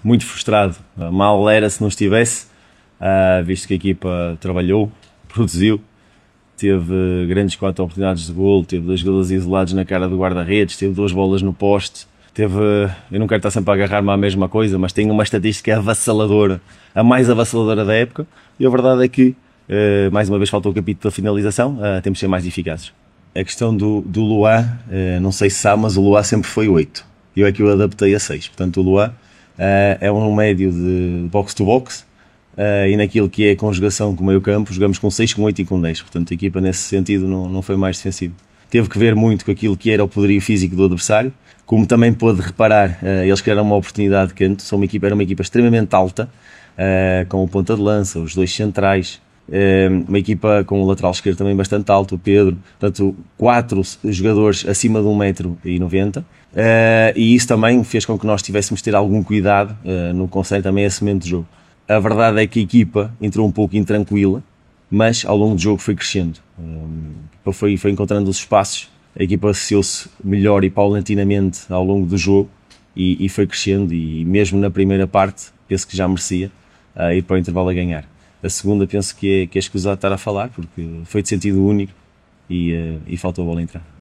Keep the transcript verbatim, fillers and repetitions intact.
muito frustrado. Mal era se não estivesse, uh, visto que a equipa trabalhou, produziu, teve grandes quatro oportunidades de golo, teve dois golos isolados na cara do guarda-redes, teve duas bolas no poste, teve, eu não quero estar sempre a agarrar-me à mesma coisa, mas tem uma estatística avassaladora, a mais avassaladora da época, e a verdade é que, uh, mais uma vez faltou o capítulo da finalização, uh, temos de ser mais eficazes. A questão do, do Luá, uh, não sei se sabe, mas o Luá sempre foi oito, eu é que o adaptei a seis, portanto o Luá uh, é um médio de box-to-box, Uh, e naquilo que é a conjugação com o meio campo, jogamos com seis, com oito e com dez, portanto a equipa nesse sentido não, não foi mais defensiva. Teve que ver muito com aquilo que era o poderio físico do adversário, como também pôde reparar, uh, eles criaram uma oportunidade de canto, são uma equipa, era uma equipa extremamente alta, uh, com o ponta de lança, os dois centrais, uh, uma equipa com o lateral esquerdo também bastante alto, o Pedro, portanto quatro jogadores acima de um metro e noventa, uh, e isso também fez com que nós tivéssemos de ter algum cuidado uh, no conceito também esse momento de jogo. A verdade é que a equipa entrou um pouco intranquila, mas ao longo do jogo foi crescendo, um, foi, foi encontrando os espaços, a equipa associou-se melhor e paulatinamente ao longo do jogo e, e foi crescendo, e mesmo na primeira parte penso que já merecia uh, ir para o intervalo a ganhar. A segunda penso que é, que é escusado estar a falar, porque foi de sentido único e, uh, e faltou a bola entrar.